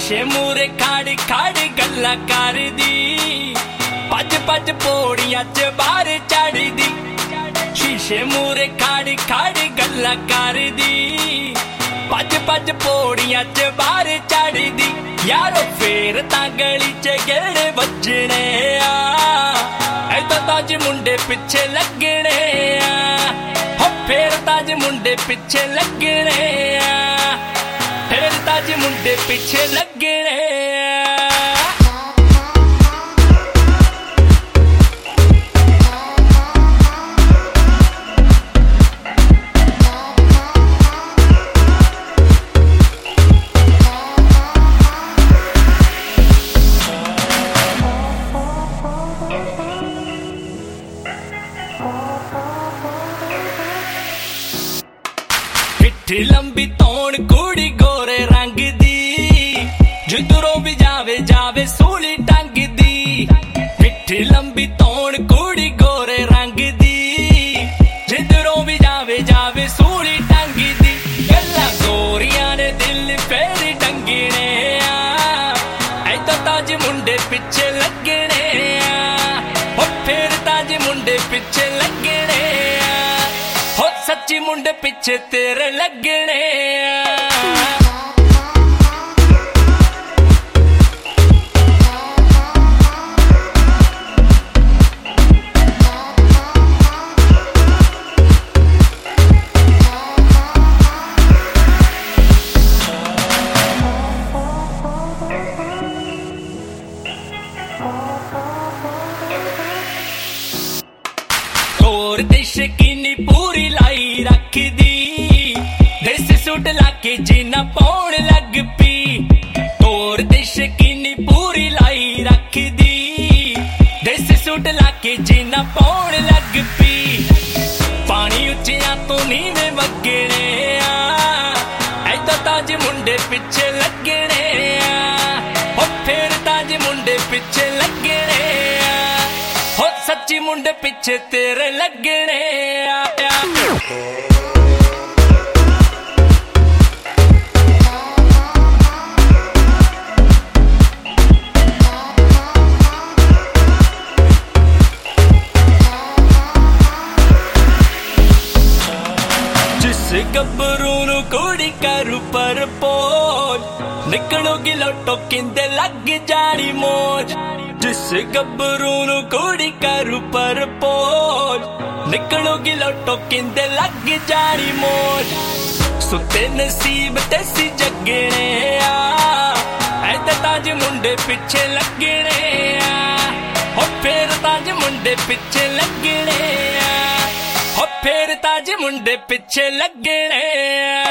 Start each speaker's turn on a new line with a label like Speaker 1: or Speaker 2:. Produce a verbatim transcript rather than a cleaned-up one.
Speaker 1: शीशे मूरे खाड़ी खाड़ी गल्ला कर दी, भज भज पौड़ियां च बाहर चढ़ दी। शीशे मूरे खाड़ी खाड़ी गल्ला कर दी, भज भज पौड़ियां च बाहर चढ़ दी। यारो फेर तां गली च गेड़े वजने आ, ऐदा ताज मुंडे पिछे लगने आ। हो फेर ताज मुंडे पिछे लगने आ, फेर ताज मुंडे पिछे लगने आ। लंबी तौण कुड़ी गोरे रंग दी, जिधरों भी जावे जावे सूली टंग दी। मिठी लंबी तौण कुड़ी गोरे रंग दी, जिधरों भी जावे जावे सूली टंग दी। गल्ला गोरियां ने दिल फेर टंगने आ, ऐदा ताज मुंडे पिछे लगने आ। हो फेर ताज मुंडे पिछे लगने आ, हो सच्ची मुंडे पिछे तेरे लगने आ। और देश की पूरी लाई रख दी, देसी सूट लाके जीना पाउन लग पी। और देश की पूरी लाई रख दी, देसी सूट लाके जीना पाउन लग पी। पानी उच्चियां तो नीवे वगने आ, ऐदा ताज मुंडे पिछे लगने आ। हो फेर ताज मुंडे पिछे लगने आ, हो सच्ची मुंडे पिछे तेरे लगने आ। जिस गब्बरू नू कुड़ी करू परपोज, निकलोगी लोटो किंदे लग जानी मौज। जिस गब्बरू नू कुड़ी करू परपोज, निकलोगी लोटो किंदे लग जानी मौज। सुते नसीब तेसी जगने आ, ऐदा ताज मुंडे पिछे लगने आ। हो फेर ताज मुंडे पिछे लगने आ, हो फेर ताज मुंडे पिछे लगने आ।